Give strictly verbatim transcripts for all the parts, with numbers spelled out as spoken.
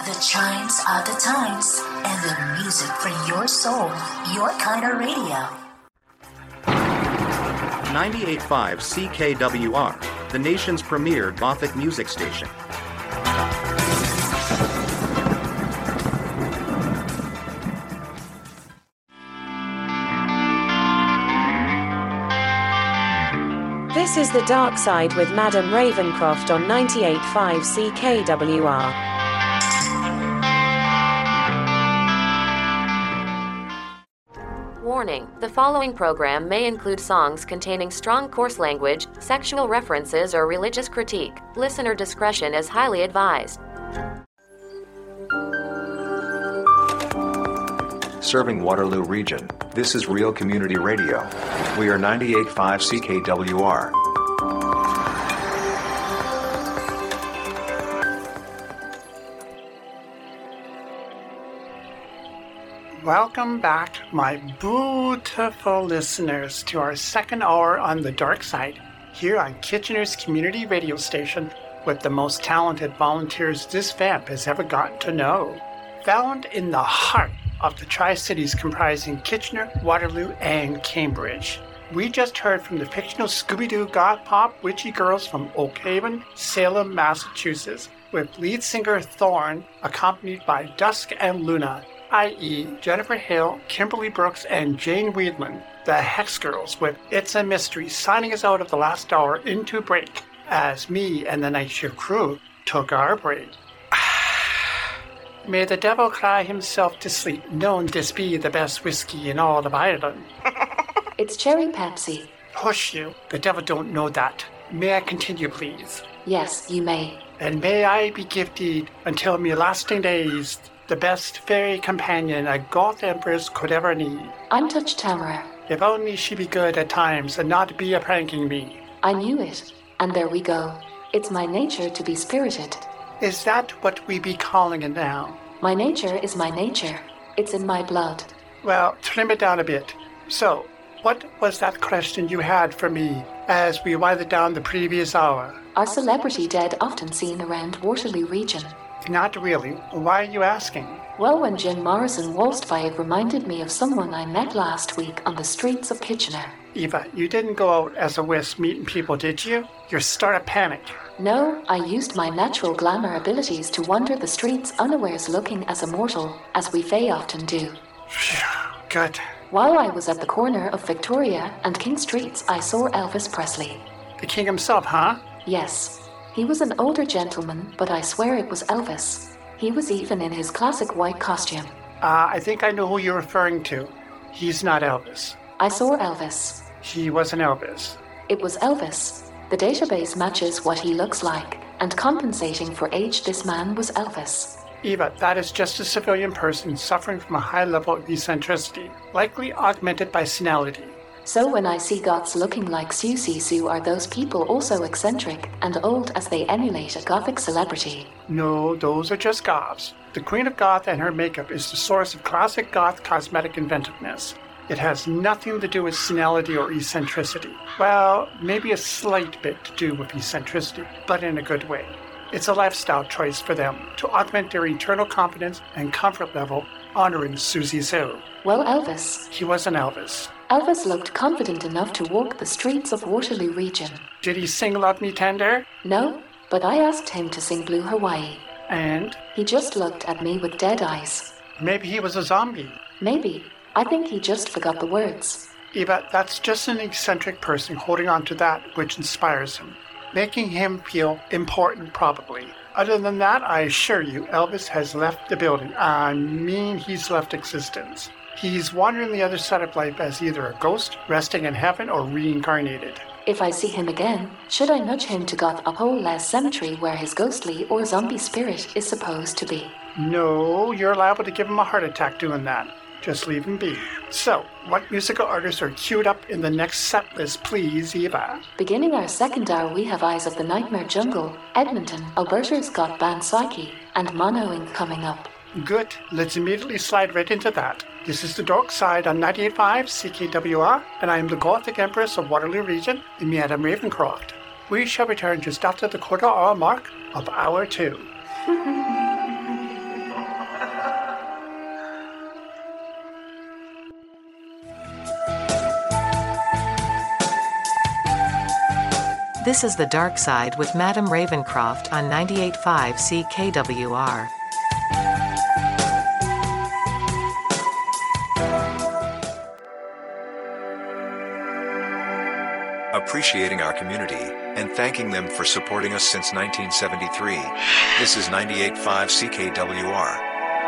The chimes are the times, and the music for your soul, your kind of radio. ninety-eight point five C K W R, the nation's premier Gothic music station. This is The Dark Side with Madam Ravencroft on ninety-eight point five C K W R. Warning, the following program may include songs containing strong coarse language, sexual references, or religious critique. Listener discretion is highly advised. Serving Waterloo Region, this is Real Community Radio. We are ninety-eight point five C K W R. Welcome back, my beautiful listeners, to our second hour on The Dark Side, here on Kitchener's community radio station, with the most talented volunteers this vamp has ever gotten to know. Found in the heart of the Tri-Cities comprising Kitchener, Waterloo, and Cambridge. We just heard from the fictional Scooby-Doo goth pop witchy girls from Oak Haven, Salem, Massachusetts, with lead singer Thorn, accompanied by Dusk and Luna, that is. Jennifer Hale, Kimberly Brooks, and Jane Weedman, the Hex Girls, with It's a Mystery, signing us out of the last hour into break, as me and the night shift crew took our break. May the devil cry himself to sleep, knowing this be the best whiskey in all of Ireland. It's cherry Pepsi. Hush you, the devil don't know that. May I continue, please? Yes, you may. And may I be gifted until me lasting days the best fairy companion a goth empress could ever need. I'm Touch Tamara. If only she be good at times and not be a pranking me. I knew it, and there we go. It's my nature to be spirited. Is that what we be calling it now? My nature is my nature. It's in my blood. Well, trim it down a bit. So, what was that question you had for me as we winded down the previous hour? Are celebrity dead often seen around Waterloo region? Not really. Why are you asking? Well, when Jim Morrison waltzed by, it reminded me of someone I met last week on the streets of Kitchener. Eva, you didn't go out as a wisp meeting people, did you? You're starting to panic. No, I used my natural glamour abilities to wander the streets unawares, looking as immortal, as we Fae often do. Good. While I was at the corner of Victoria and King Streets, I saw Elvis Presley. The king himself, huh? Yes. He was an older gentleman, but I swear it was Elvis. He was even in his classic white costume. Uh, I think I know who you're referring to. He's not Elvis. I saw Elvis. He wasn't Elvis. It was Elvis. The database matches what he looks like, and compensating for age, this man was Elvis. Eva, that is just a civilian person suffering from a high level of eccentricity, likely augmented by senility. So when I see goths looking like Susie Sue, are those people also eccentric and old as they emulate a gothic celebrity? No, those are just goths. The Queen of Goth and her makeup is the source of classic goth cosmetic inventiveness. It has nothing to do with senility or eccentricity. Well, maybe a slight bit to do with eccentricity, but in a good way. It's a lifestyle choice for them to augment their internal confidence and comfort level, honoring Susie Sue. Well, Elvis. He wasn't Elvis. Elvis looked confident enough to walk the streets of Waterloo region. Did he sing Love Me Tender? No, but I asked him to sing Blue Hawaii. And? He just looked at me with dead eyes. Maybe he was a zombie. Maybe. I think he just forgot the words. Eva, that's just an eccentric person holding on to that which inspires him, making him feel important, probably. Other than that, I assure you, Elvis has left the building. I mean, he's left existence. He's wandering the other side of life as either a ghost, resting in heaven, or reincarnated. If I see him again, should I nudge him to Goth Upole Cemetery where his ghostly or zombie spirit is supposed to be? No, you're liable to give him a heart attack doing that. Just leave him be. So, what musical artists are queued up in the next set list, please, Eva? Beginning our second hour, we have Eyes of the Nightmare Jungle, Edmonton, Alberta's got band Psyche, and Mono Incorporated coming up. Good. Let's immediately slide right into that. This is The Dark Side on ninety-eight point five C K W R, and I am the Gothic Empress of Waterloo Region, Madam Ravencroft. We shall return just after the quarter hour mark of hour two. This is The Dark Side with Madam Ravencroft on ninety-eight point five C K W R. Appreciating our community and thanking them for supporting us since nineteen seventy-three. This is ninety-eight point five C K W R.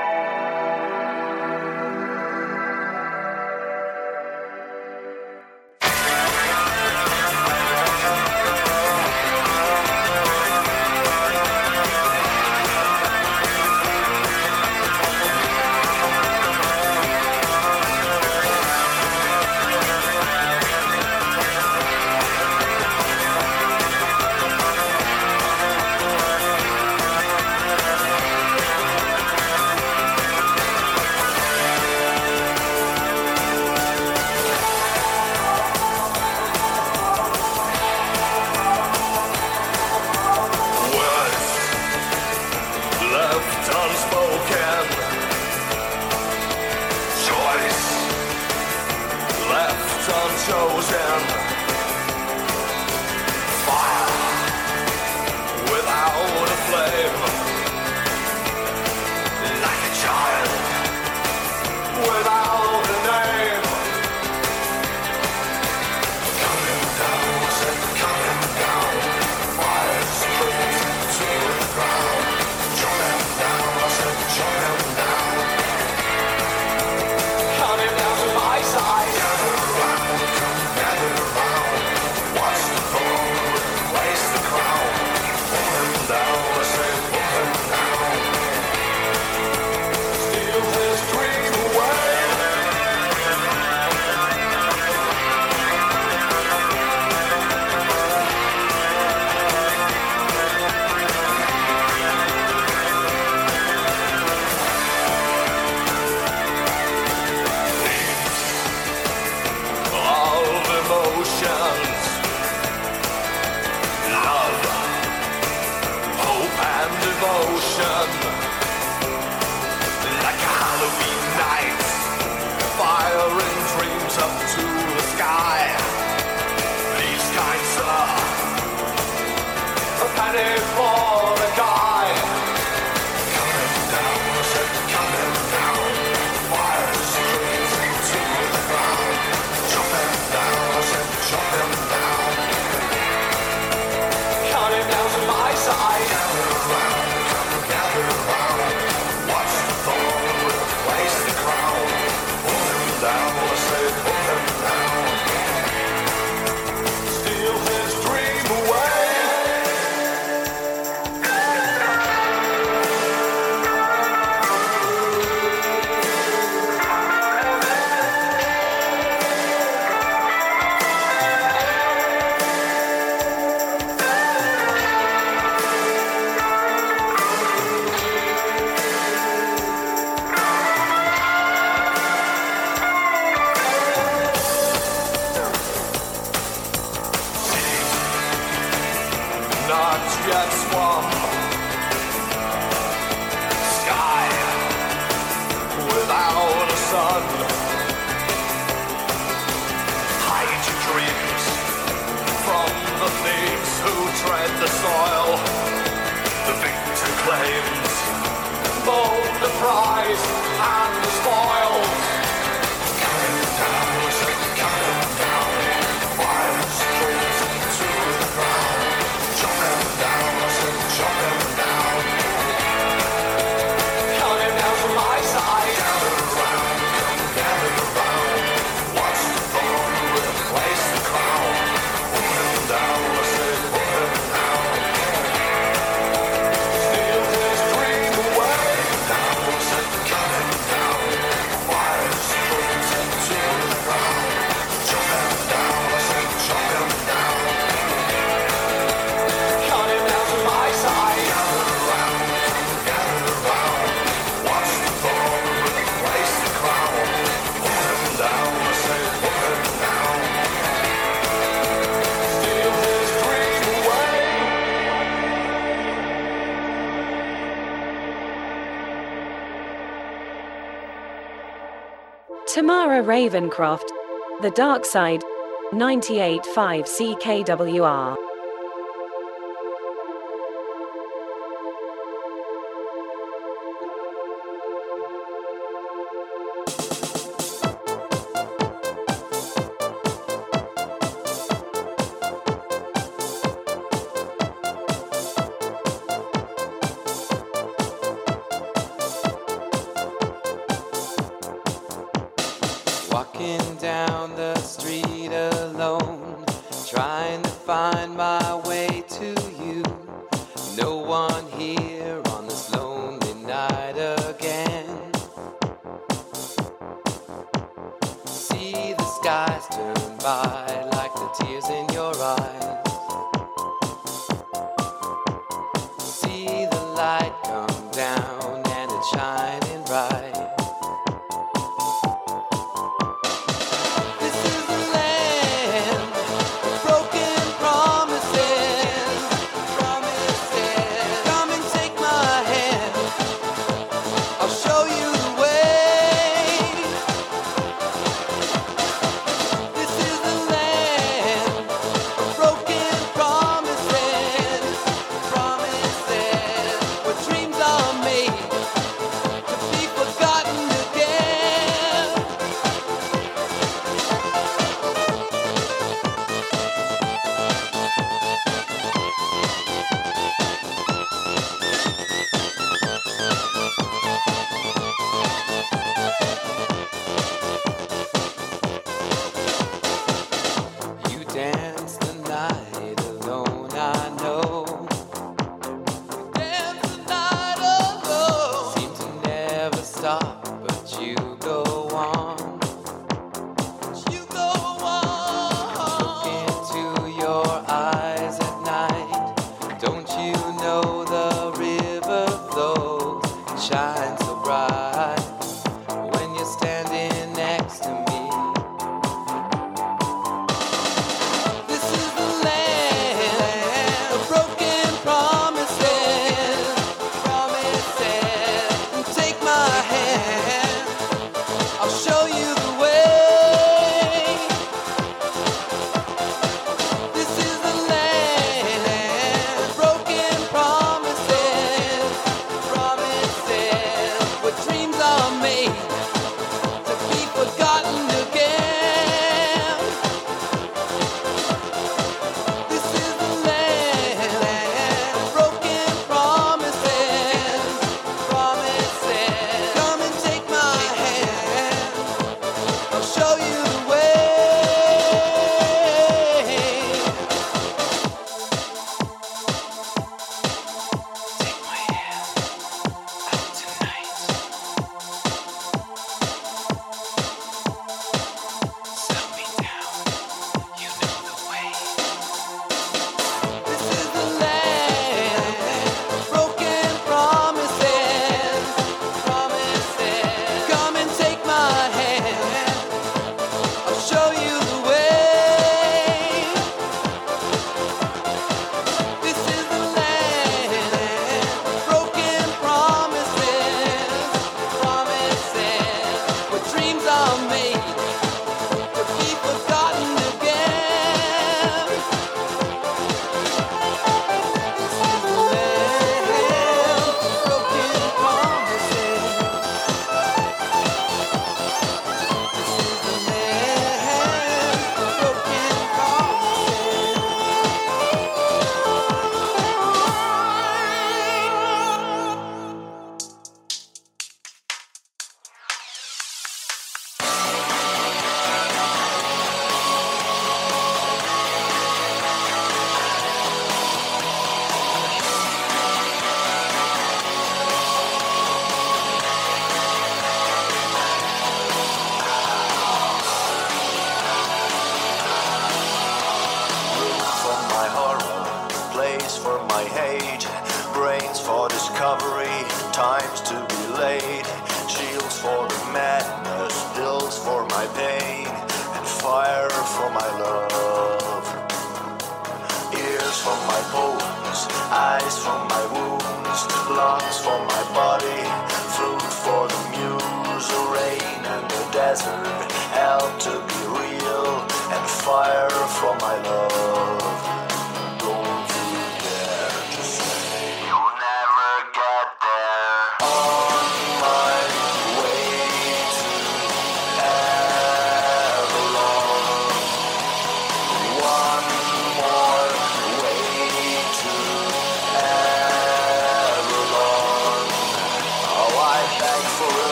Tamara Ravencroft, The Dark Side, ninety-eight point five C K W R. flies turn by like the tears in your eyes. See the light come down and it's shining bright.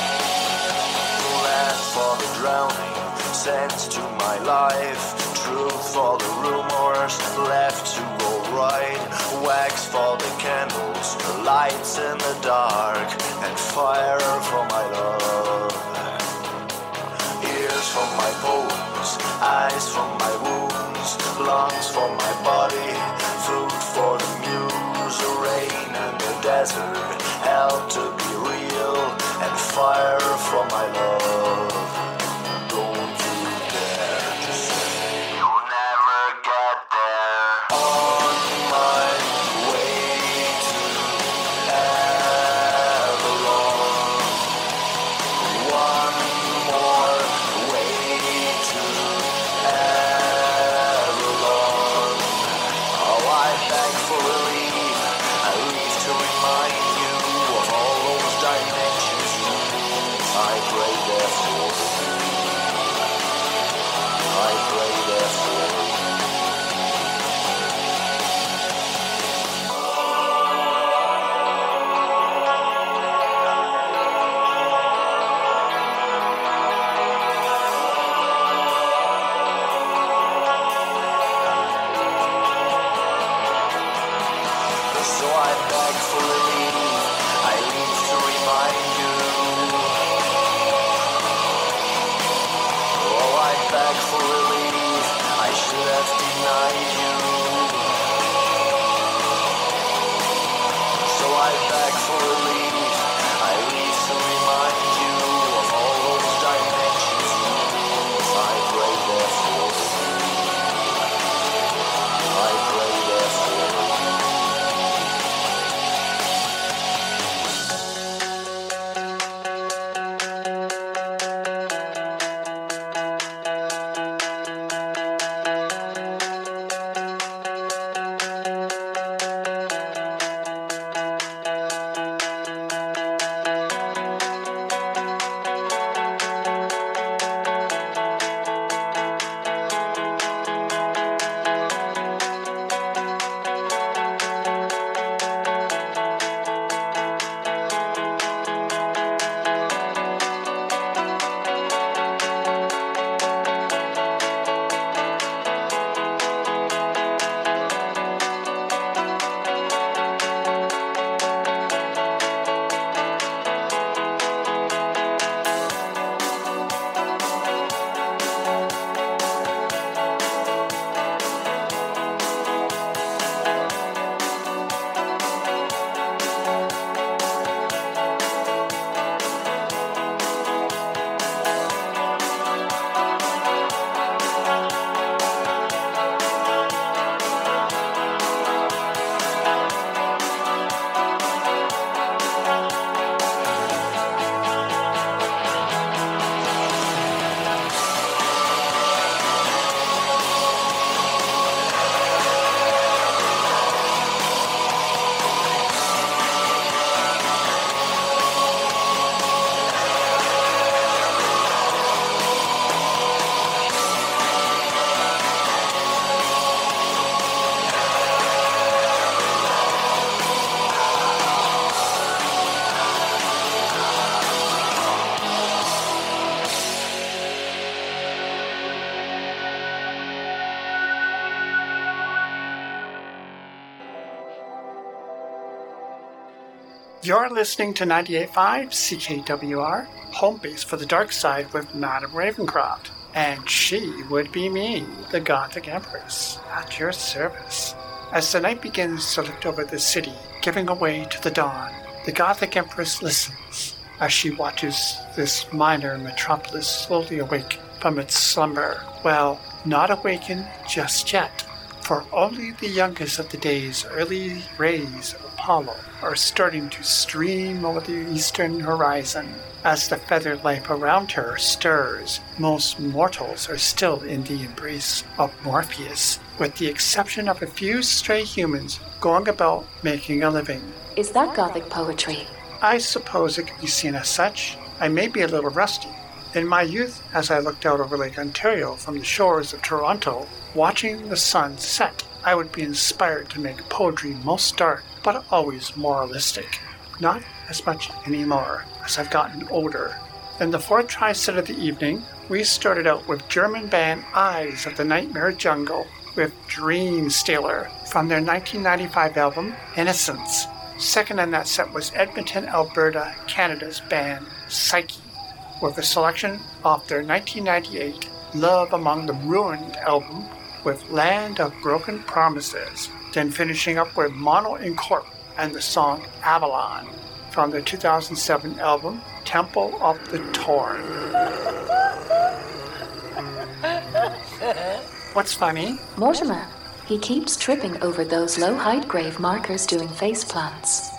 Drowning sense to my life, true truth for the rumors, left to go right, wax for the candles, lights in the dark, and fire for my love. Ears for my bones, eyes for my wounds, lungs for my body, food for the muse, rain and the desert, hell to be real, and fire for my love. Don't you dare to say you'll never get there. On my way to Avalon, one more way to Avalon. Oh, I beg for relief, I leave to remind you of all those dimensions. I pray therefore, I pray therefore. So I beg for relief, I leave to remind you. Oh, I beg for relief, I should have denied you. So I beg for relief, I leave to remind you of all those dimensions. I pray therefore, I pray therefore. You're listening to ninety-eight point five C K W R, home base for the dark side with Madame Ravencroft. And she would be me, the Gothic Empress, at your service. As the night begins to lift over the city, giving away to the dawn, the Gothic Empress listens as she watches this minor metropolis slowly awake from its slumber. Well, not awaken just yet, for only the youngest of the day's early rays of Apollo are starting to stream over the eastern horizon. As the feathered life around her stirs, most mortals are still in the embrace of Morpheus, with the exception of a few stray humans going about making a living. Is that Gothic poetry? I suppose it could be seen as such. I may be a little rusty. In my youth, as I looked out over Lake Ontario from the shores of Toronto, watching the sun set, I would be inspired to make poetry most dark, but always moralistic. Not as much anymore as I've gotten older. In the fourth tri-set of the evening, we started out with German band Eyes of the Nightmare Jungle with Dream Stealer from their nineteen ninety-five album Innocence. Second in that set was Edmonton, Alberta, Canada's band Psyche, with a selection off their nineteen ninety-eight Love Among the Ruined album with Land of Broken Promises. Then finishing up with Mono Incorp and the song Avalon from their two thousand seven album Temple of the Torn. What's funny? Mortimer. He keeps tripping over those low height grave markers doing face plants.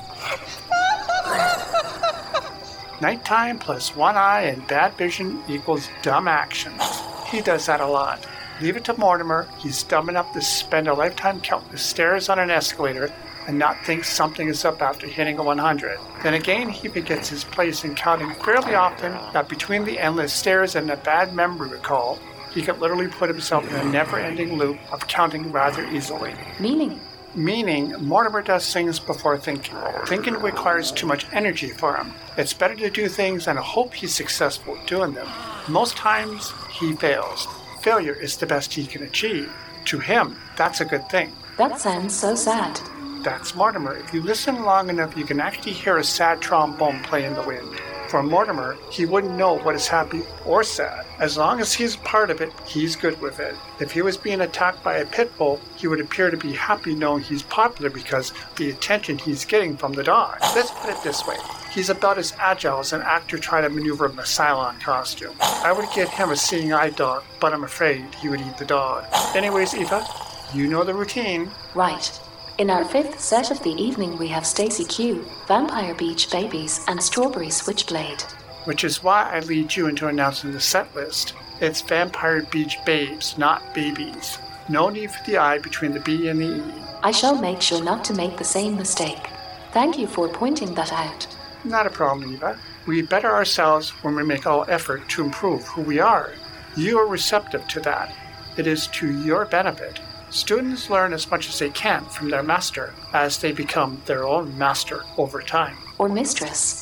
Nighttime plus one eye and bad vision equals dumb actions. He does that a lot. Leave it to Mortimer. He's dumb enough to spend a lifetime counting the stairs on an escalator and not think something is up after hitting a one hundred. Then again, he forgets his place in counting fairly often that between the endless stairs and a bad memory recall, he could literally put himself in a never-ending loop of counting rather easily. Meaning? Meaning, Mortimer does things before thinking. Thinking requires too much energy for him. It's better to do things and hope he's successful doing them. Most times, he fails. Failure is the best he can achieve. To him, that's a good thing. That sounds so sad. That's Mortimer. If you listen long enough, you can actually hear a sad trombone play in the wind. For Mortimer, he wouldn't know what is happy or sad. As long as he's part of it, he's good with it. If he was being attacked by a pit bull, he would appear to be happy knowing he's popular because the attention he's getting from the dog. Let's put it this way. He's about as agile as an actor trying to maneuver in a Cylon costume. I would get him a seeing eye dog, but I'm afraid he would eat the dog. Anyways, Eva, you know the routine. Right. In our fifth set of the evening, we have Stacy Q, Vampire Beach Babies, and Strawberry Switchblade. Which is why I lead you into announcing the set list. It's Vampire Beach Babes, not babies. No need for the I between the B and the E. I shall make sure not to make the same mistake. Thank you for pointing that out. Not a problem, Eva. We better ourselves when we make all effort to improve who we are. You are receptive to that. It is to your benefit. Students learn as much as they can from their master as they become their own master over time. Or mistress.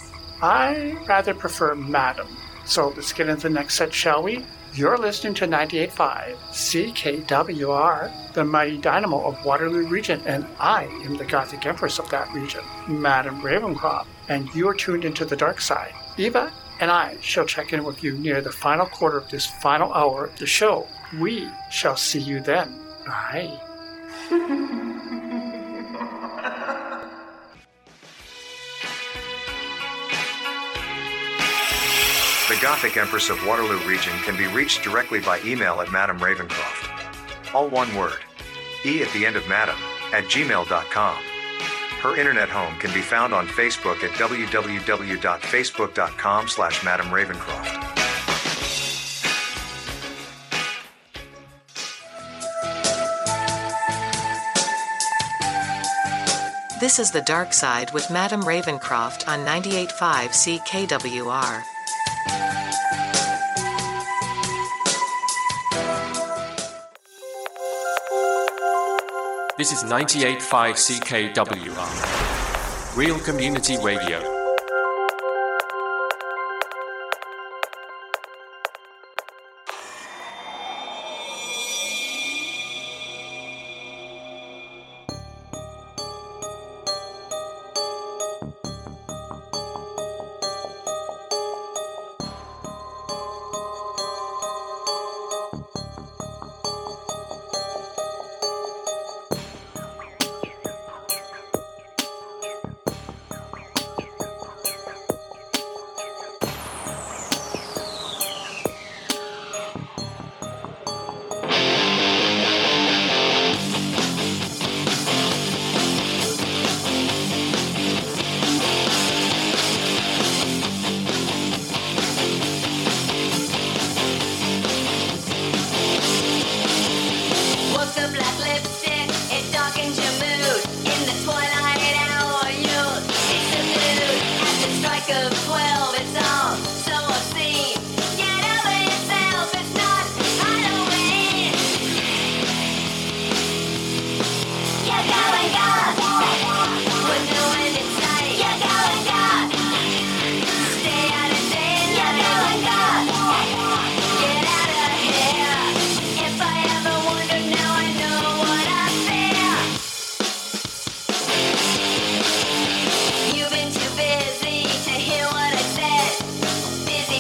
I rather prefer madam. So let's get into the next set, shall we? You're listening to ninety-eight point five C K W R, the mighty dynamo of Waterloo Region, and I am the Gothic Empress of that region, Madam Ravencroft, and you are tuned into the dark side. Eva and I shall check in with you near the final quarter of this final hour of the show. We shall see you then. Bye. The Gothic Empress of Waterloo Region can be reached directly by email at Madam Ravencroft. All one word. E at the end of Madam, at gmail dot com. Her internet home can be found on Facebook at w w w dot facebook dot com slash Madam Ravencroft. This is The Dark Side with Madam Ravencroft on ninety-eight point five C K W R. This is ninety-eight point five C K W R, Real Community Radio.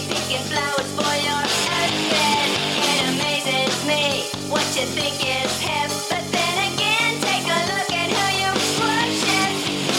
picking flowers for your husband. It amazes me what you think is hip, but then again, take a look at who you worship.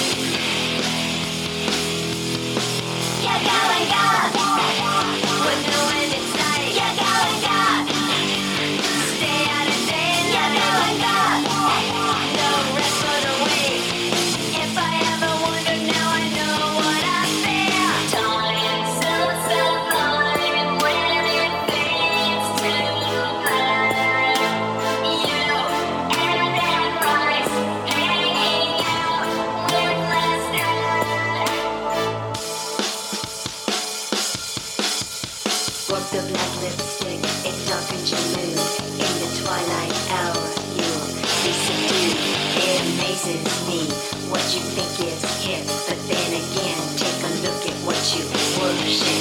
You're going God with no end in sight. You're going God. Stay out of danger. You're going God. No rest for the weak. If I ever wondered, now I know what I fear. Time so sublime when it fades to black. You and that rice hanging out with last night. Walk the black lipstick, it darkens your mood. In the twilight hour, you'll be subdued. It amazes me what you think is hip, but then again, take a look at what you worship.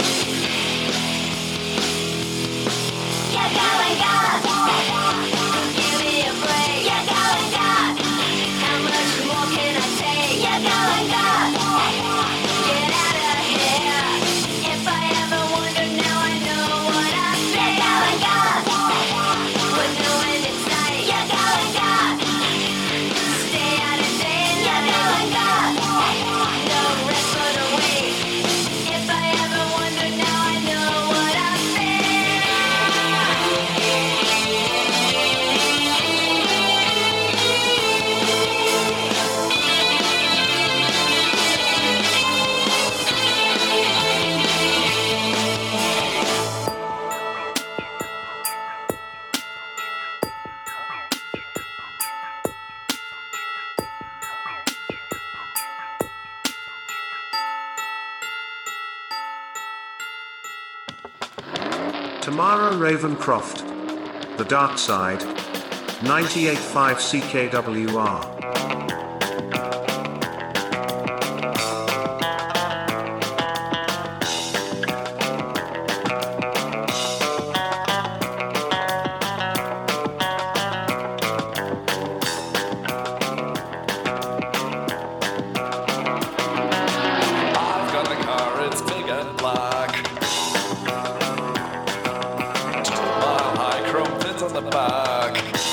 You're going God. Give me a break. You're going God. How much more can I take? You're going God. Get out of here. If I ever wondered, now I know what I feel. You're going God. With no end in sight. You're going God. Stay out of danger. You're going God. No rest for the weak. If I ever wondered, now I know what I Tamara Ravencroft, The Dark Side, ninety-eight point five C K W R. I've got a car, it's big and black. Two-mile high chrome pins on the back.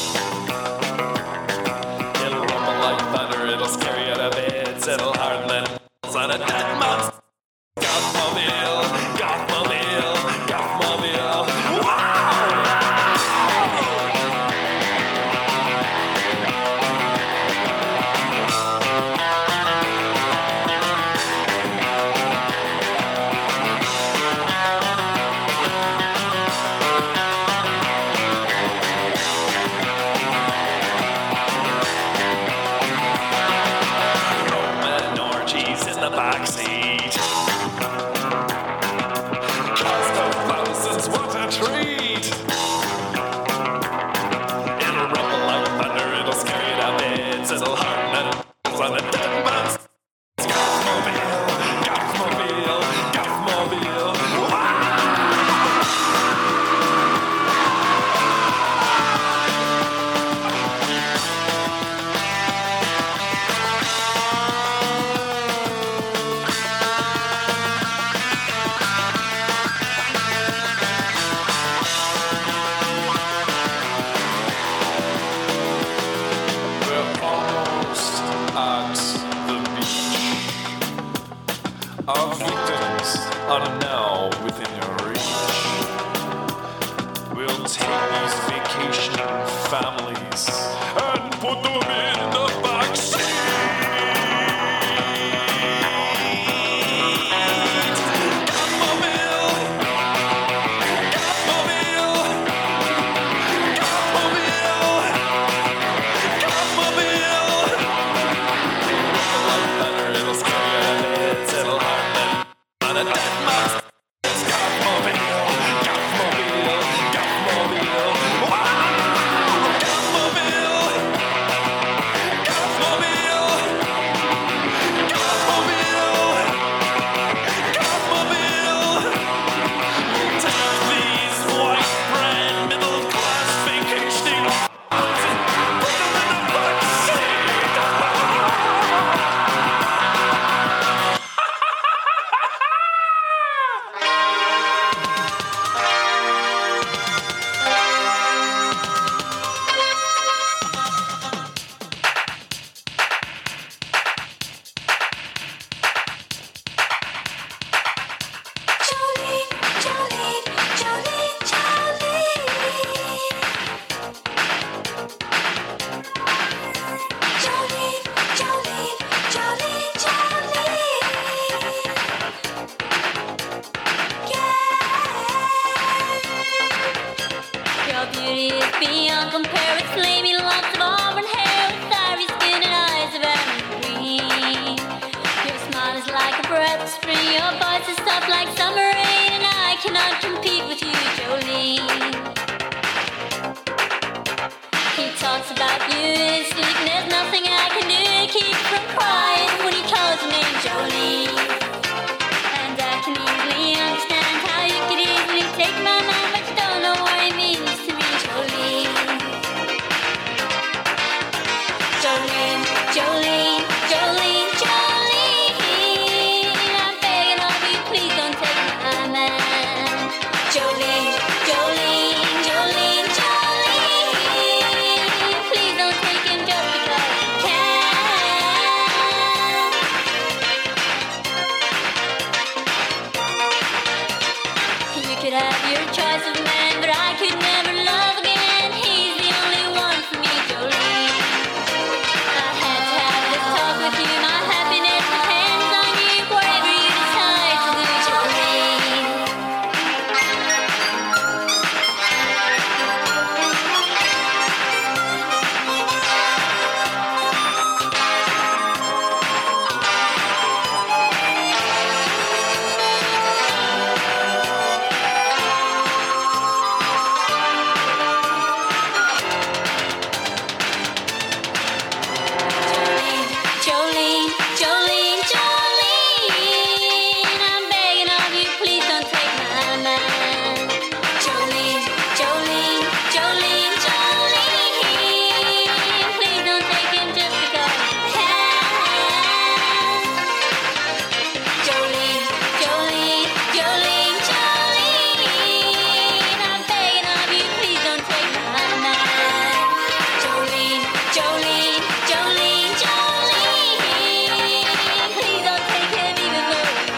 It'll rumble like thunder, it'll scare you out of bits, it'll harden the nails on a dead man's Gothmobile, Gothmobile, Gothmobile. Roman orgies in the backseat. cannot compete with you, Jolene. He talks about you in his sleep, and there's nothing I can do to keep from crying when he calls me Jolene. And I can easily understand how you could easily take my mind, but you don't know what he means to me, Jolene. Jolene, Jolene, Jolene, Jolene. I'm begging of you, please don't take my man. Jolene, Jolene, Jolene, Jolene. Please don't take him just because you can. You could have your choice of men, but I could never love again. He's the only one for me, Jolene. I had to have this talk with you. My happiness depends on you, whatever you decide to do, Jolene. Jolene, Jolene, Jolene. I'm begging of you, please don't take my man. Jolene, Jolene, Jolene, Jolene. Please don't take him just because you can. Jolene, Jolene, Jolene, Jolene. I'm begging of you, please don't take my man. Jolene, Jolene, Jolene, Jolene. Please don't take him even though you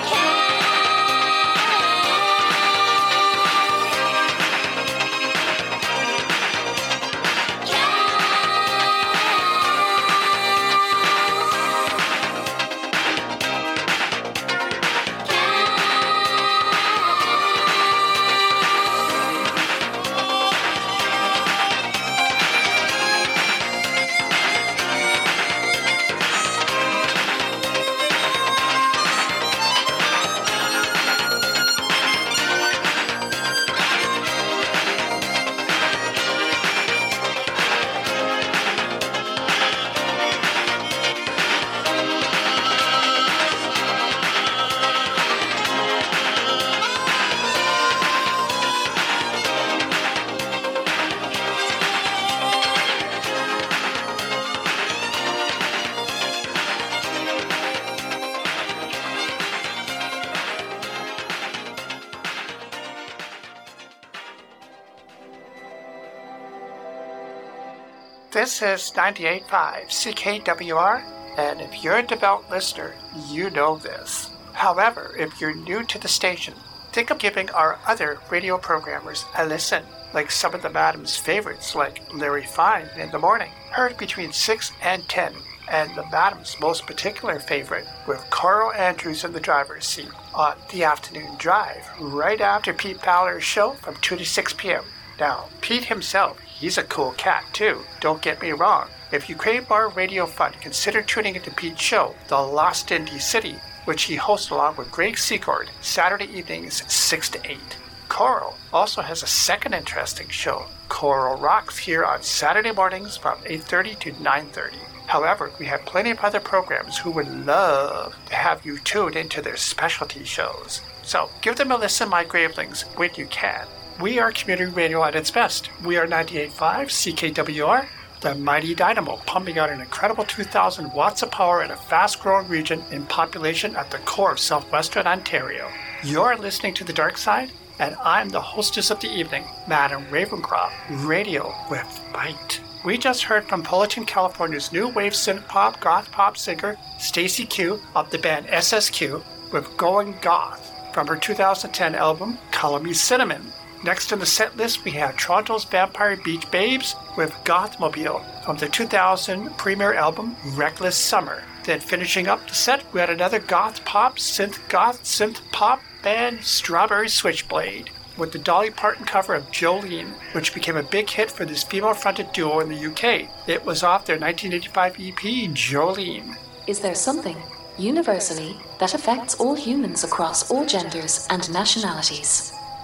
This is ninety-eight point five C K W R, and if you're a devout listener, you know this. However, if you're new to the station, think of giving our other radio programmers a listen, like some of the Madam's favorites, like Larry Fine in the morning, heard between six and ten, and the Madam's most particular favorite, with Carl Andrews in the driver's seat, on the afternoon drive, right after Pete Fowler's show from two to six p.m. Now, Pete himself, he's a cool cat too, don't get me wrong. If you crave more radio fun, consider tuning into Pete's show, The Lost Indie City, which he hosts along with Greg Secord, Saturday evenings six to eight. Coral also has a second interesting show, Coral Rocks, here on Saturday mornings from eight thirty to nine thirty. However, we have plenty of other programs who would love to have you tuned into their specialty shows. So give them a listen, my gravelings, when you can. We are community radio at its best. We are ninety-eight point five C K W R, the mighty dynamo, pumping out an incredible two thousand watts of power in a fast-growing region in population at the core of southwestern Ontario. You're listening to The Dark Side, and I'm the hostess of the evening, Madam Ravencroft, radio with bite. We just heard from Fullerton, California's new wave synth pop goth pop singer Stacy Q of the band S S Q with Going Goth from her two thousand ten album Color Me Cinnamon. Next in the set list, we have Toronto's Vampire Beach Babes with Gothmobile from their two thousand premiere album Reckless Summer. Then finishing up the set, we had another goth pop, synth goth, synth pop band Strawberry Switchblade with the Dolly Parton cover of Jolene, which became a big hit for this female-fronted duo in the U K. It was off their nineteen eighty-five E P, Jolene. Is there something, universally, that affects all humans across all genders and nationalities?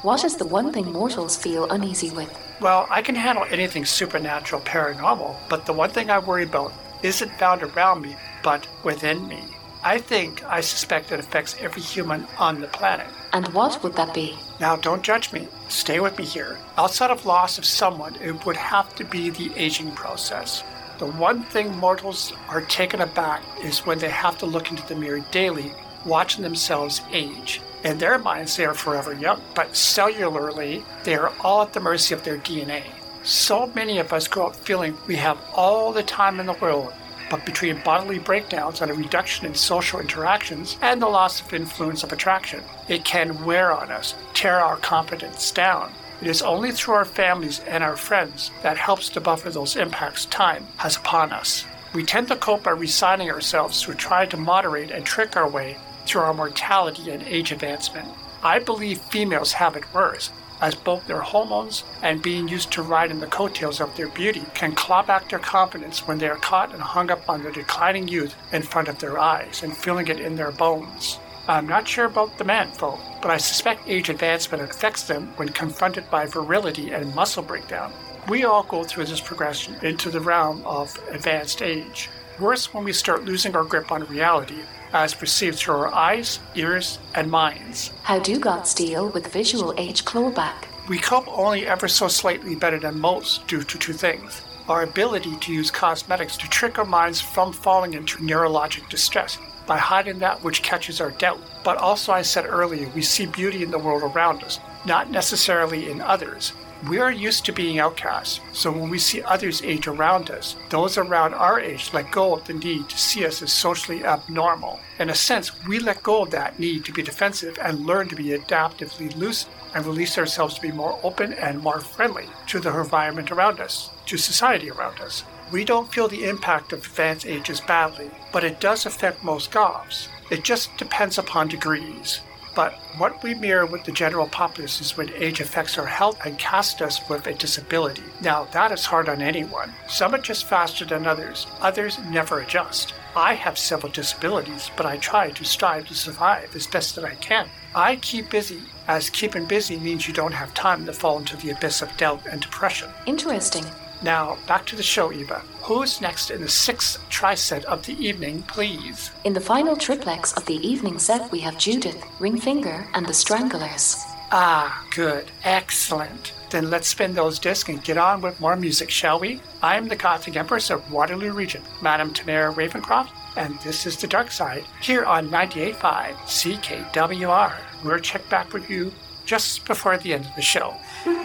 What is the one thing mortals feel uneasy with? Well, I can handle anything supernatural, paranormal, but the one thing I worry about isn't found around me, but within me. I think, I suspect it affects every human on the planet. And what would that be? Now, don't judge me. Stay with me here. Outside of loss of someone, it would have to be the aging process. The one thing mortals are taken aback is when they have to look into the mirror daily, watching themselves age. In their minds, they are forever young, but cellularly, they are all at the mercy of their D N A. So many of us grow up feeling we have all the time in the world, but between bodily breakdowns and a reduction in social interactions and the loss of influence of attraction, it can wear on us, tear our confidence down. It is only through our families and our friends that helps to buffer those impacts time has upon us. We tend to cope by resigning ourselves to try to moderate and trick our way through our mortality and age advancement. I believe females have it worse, as both their hormones and being used to ride in the coattails of their beauty can claw back their confidence when they are caught and hung up on their declining youth in front of their eyes and feeling it in their bones. I'm not sure about the man folk, but I suspect age advancement affects them when confronted by virility and muscle breakdown. We all go through this progression into the realm of advanced age. Worse when we start losing our grip on reality, as perceived through our eyes, ears, and minds. How do gods deal with visual age clawback? We cope only ever so slightly better than most due to two things. Our ability to use cosmetics to trick our minds from falling into neurologic distress by hiding that which catches our doubt. But also, I said earlier, we see beauty in the world around us, not necessarily in others. We are used to being outcasts, so when we see others age around us, those around our age let go of the need to see us as socially abnormal. In a sense, we let go of that need to be defensive and learn to be adaptively loose and release ourselves to be more open and more friendly to the environment around us, to society around us. We don't feel the impact of advanced ages badly, but it does affect most goths. It just depends upon degrees. But what we mirror with the general populace is when age affects our health and casts us with a disability. Now, that is hard on anyone. Some adjust faster than others. Others never adjust. I have several disabilities, but I try to strive to survive as best that I can. I keep busy, as keeping busy means you don't have time to fall into the abyss of doubt and depression. Interesting. Now, back to the show, Eva. Who is next in the sixth tri-set of the evening, please? In the final triplex of the evening set, we have Judith, Ringfinger, and the Stranglers. Ah, good. Excellent. Then let's spin those discs and get on with more music, shall we? I am the Gothic Empress of Waterloo Region, Madame Tamara Ravencroft, and this is The Dark Side, here on ninety-eight point five C K W R. We'll check back with you just before the end of the show.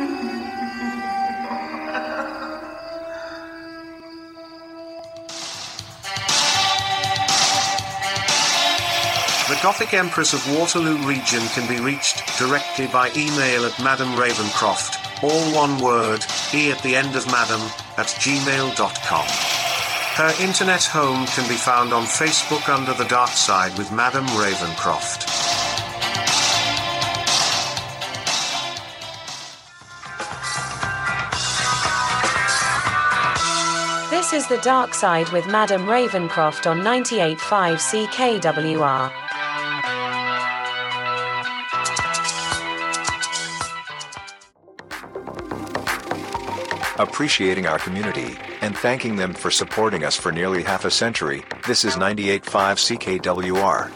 The Gothic Empress of Waterloo Region can be reached directly by email at Madame Ravencroft, all one word, e at the end of Madam, at gmail dot com. Her internet home can be found on Facebook under The Dark Side with Madame Ravencroft. This is The Dark Side with Madame Ravencroft on ninety-eight point five C K W R. Appreciating our community, and thanking them for supporting us for nearly half a century, this is ninety-eight point five C K W R.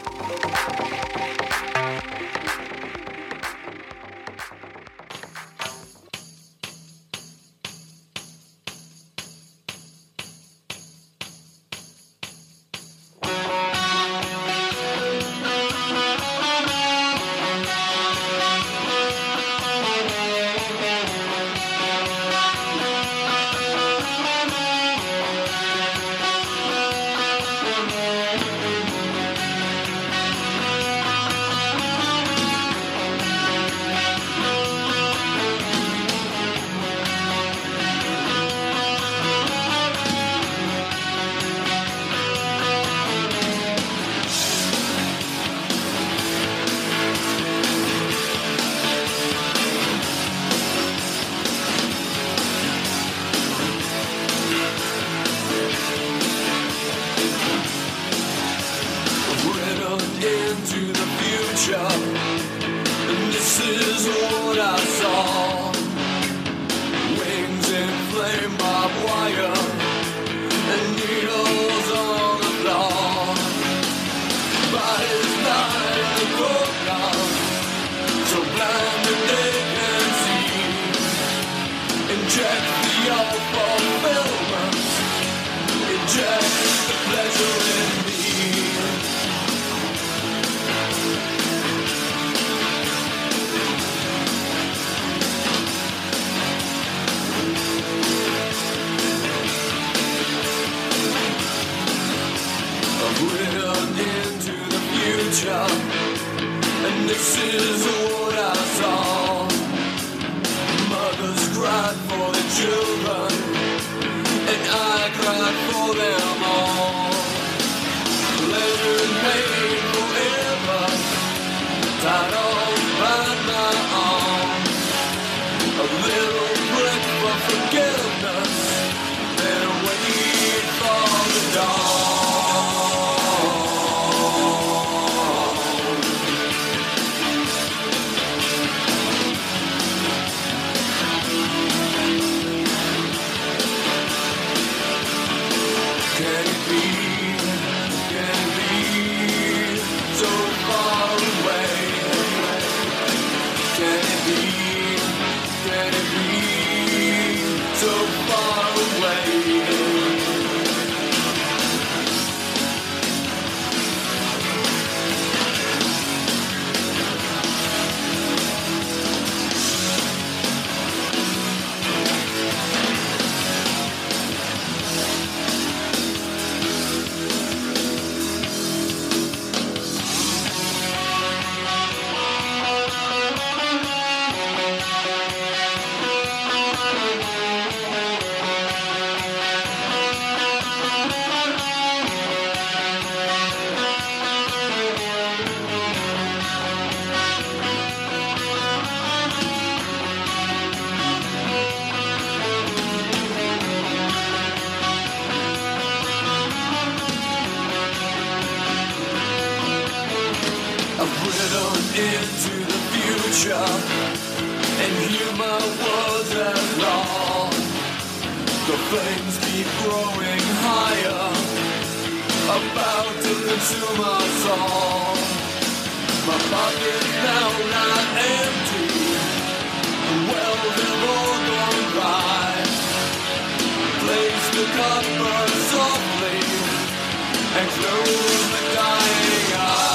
and hear my words at law. The flames keep growing higher, about to consume us all. My pocket's now not empty, the wells have all gone dry. Place the copper softly and close the dying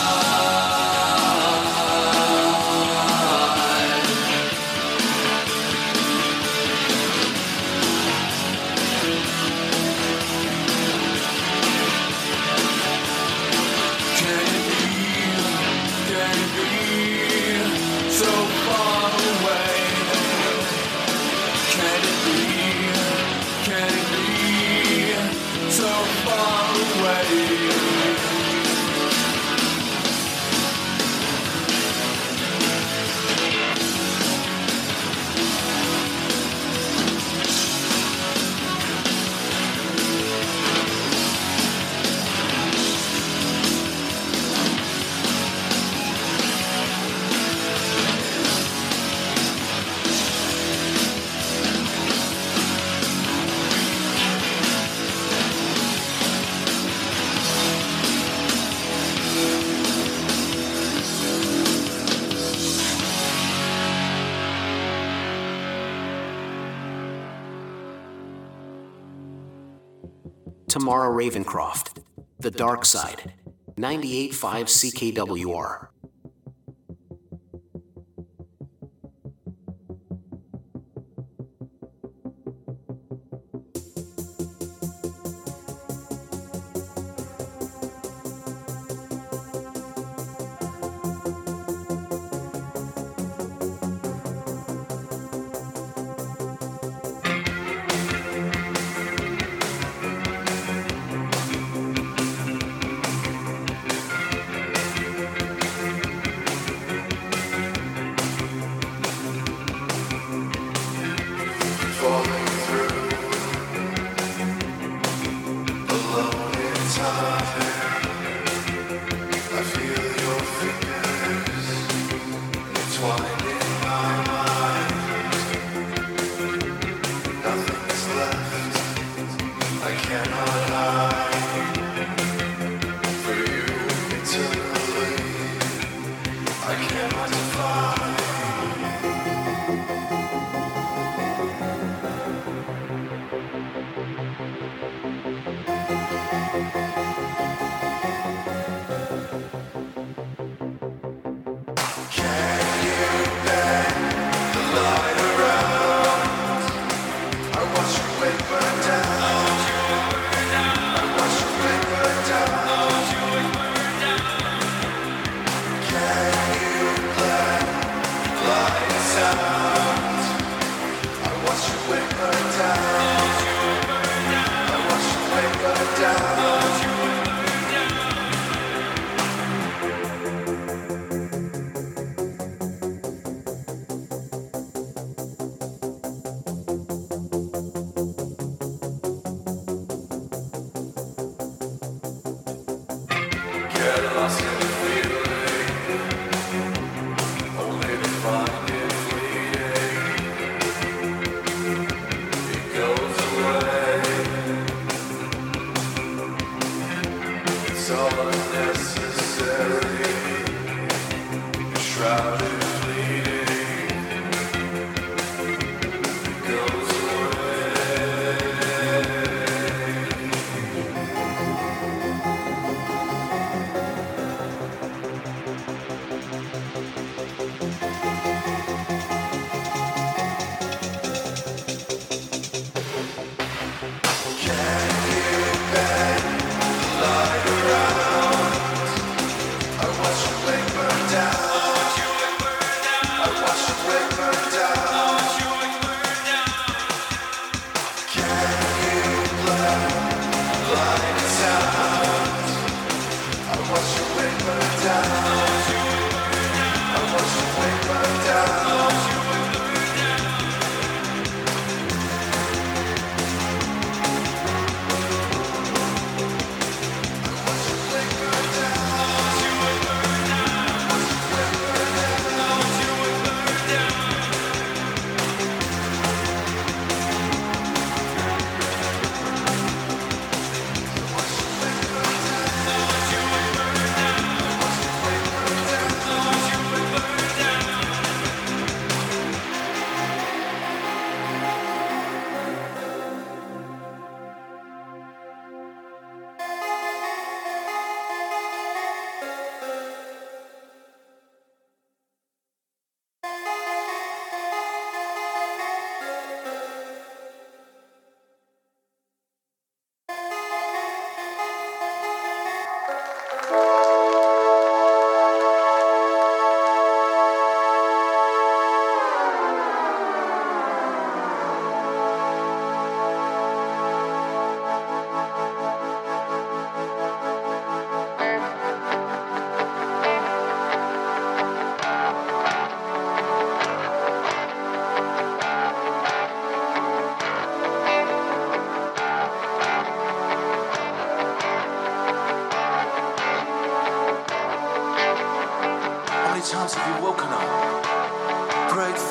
eye. Can it be, can it be so far away? Can it be, can it be so far away? Tamara Ravencroft, The Dark Side, ninety-eight point five C K W R.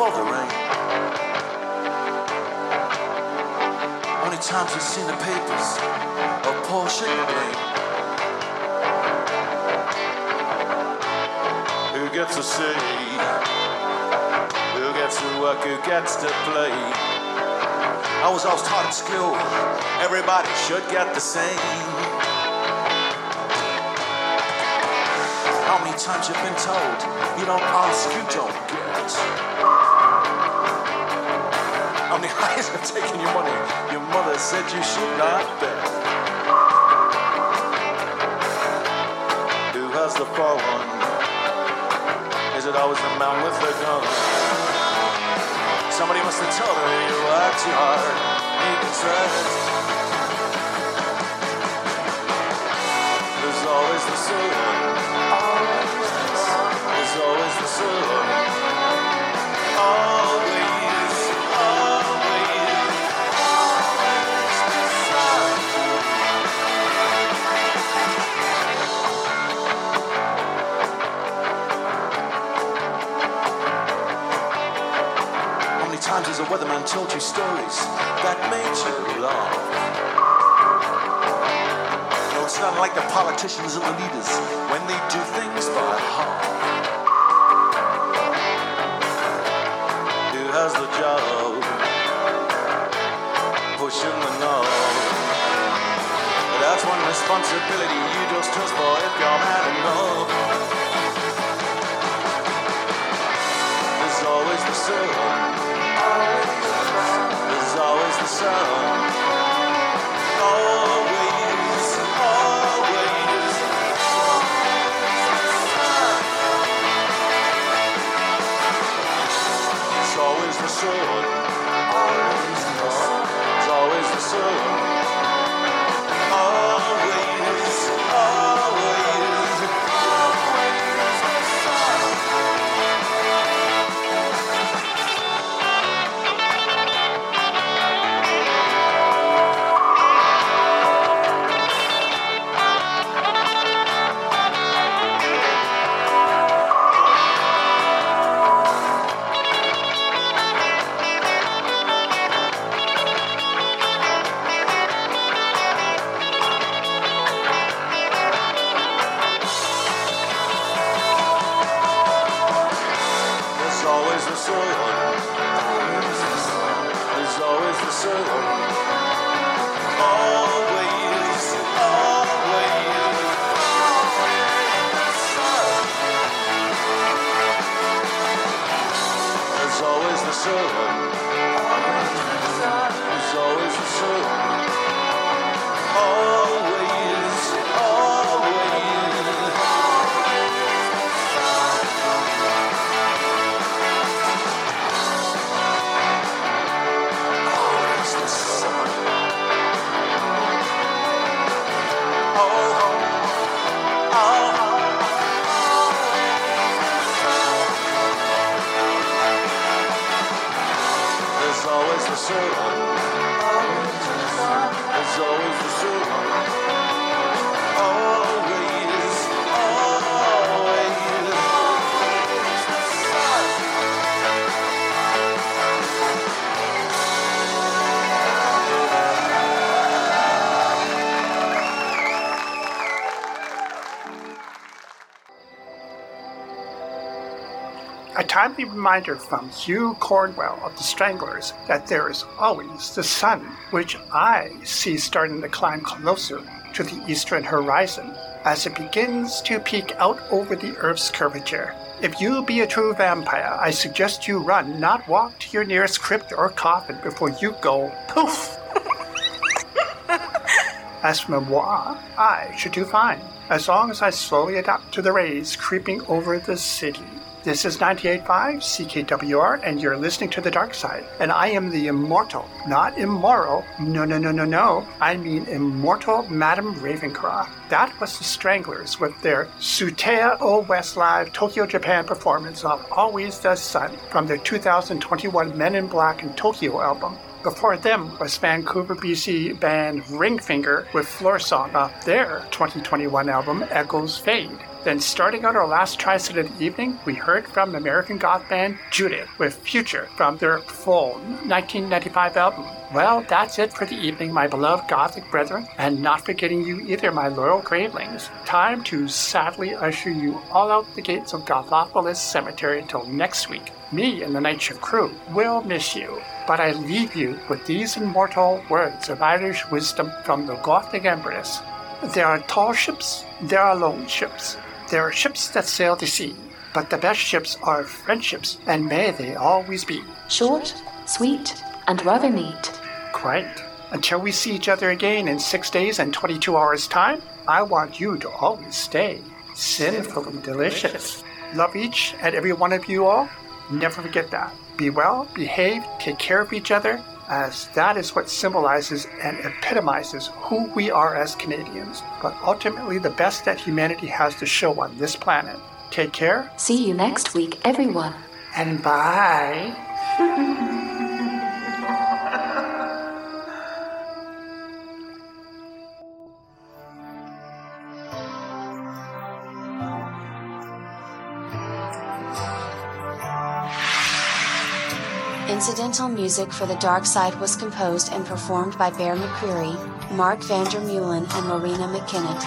before the rain. How many times you've seen the papers of Paul Blame? Who gets to say? Who gets to work? Who gets to play? I was always taught at school, everybody should get the same. How many times you've been told, you don't ask, you don't get? How many eyes have taken your money, your mother said you should not bet? Who has the far one? Is it always the man with the gun? Somebody must have told her you worked too hard, you deserve. There's always the sun. There's always the sun. Always, always, always the sun. How many times has a weatherman told you stories that made you laugh? No, it's not like the politicians and the leaders when they do things by half. Who has the job? Pushing the knob. That's one responsibility you just trust for if you're mad enough. There's always the sun. There's always the sun. Always, always. It's always the sun. It's always the sun. Always, always, always the sun. There's always the sun. There's always the sun. Always, always, always the sun. There's always the sun. There's always the sun. Always, always, always the sun. Oh, oh, there's always the sun. There's always the sun. Always, always the sun. A timely reminder from Hugh Cornwell of the Stranglers that there is always the sun, which I see starting to climb closer to the eastern horizon as it begins to peek out over the Earth's curvature. If you be a true vampire, I suggest you run, not walk to your nearest crypt or coffin before you go poof. As for moi, I should do fine, as long as I slowly adapt to the rays creeping over the city. This is ninety-eight point five C K W R, and you're listening to The Dark Side. And I am the immortal, not immoral, no, no, no, no, no. I mean immortal Madame Ravencroft. That was the Stranglers with their Sutea O West Live Tokyo, Japan performance of Always the Sun from their two thousand twenty-one Men in Black in Tokyo album. Before them was Vancouver, B C band Ringfinger with Floor Song off their twenty twenty-one album Echoes Fade. Then starting out our last tri-set of the evening, we heard from the American goth band Judith with Future from their full nineteen ninety-five album. Well, that's it for the evening, my beloved gothic brethren, and not forgetting you either, my loyal gravelings. Time to sadly usher you all out the gates of Gothopolis Cemetery until next week. Me and the Night Shift crew will miss you, but I leave you with these immortal words of Irish wisdom from the Gothic Empress. There are tall ships, there are lone ships. There are ships that sail the sea, but the best ships are friendships, and may they always be. Short, sweet, and rather neat. Quite. Until we see each other again in six days and twenty-two hours' time, I want you to always stay sinfully delicious. Love each and every one of you all. Never forget that. Be well, behave, take care of each other, as that is what symbolizes and epitomizes who we are as Canadians, but ultimately the best that humanity has to show on this planet. Take care. See you next week, everyone. And bye. Incidental music for The Dark Side was composed and performed by Bear McCreary, Mark Vandermeulen, and Marina McKinnon.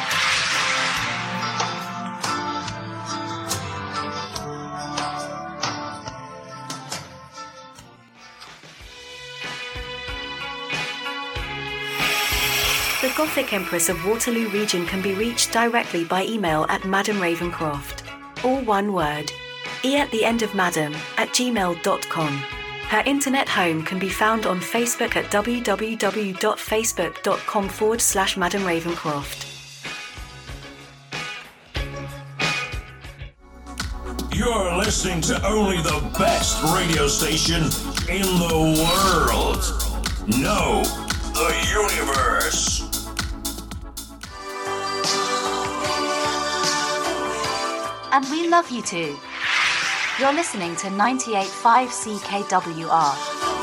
The Gothic Empress of Waterloo Region can be reached directly by email at Madam Ravencroft. All one word. E at the end of Madam at gmail dot com. Her internet home can be found on Facebook at www.facebook.com forward slash Madam Ravencroft. You're listening to only the best radio station in the world. No, the universe. And we love you too. You're listening to ninety-eight point five C K W R.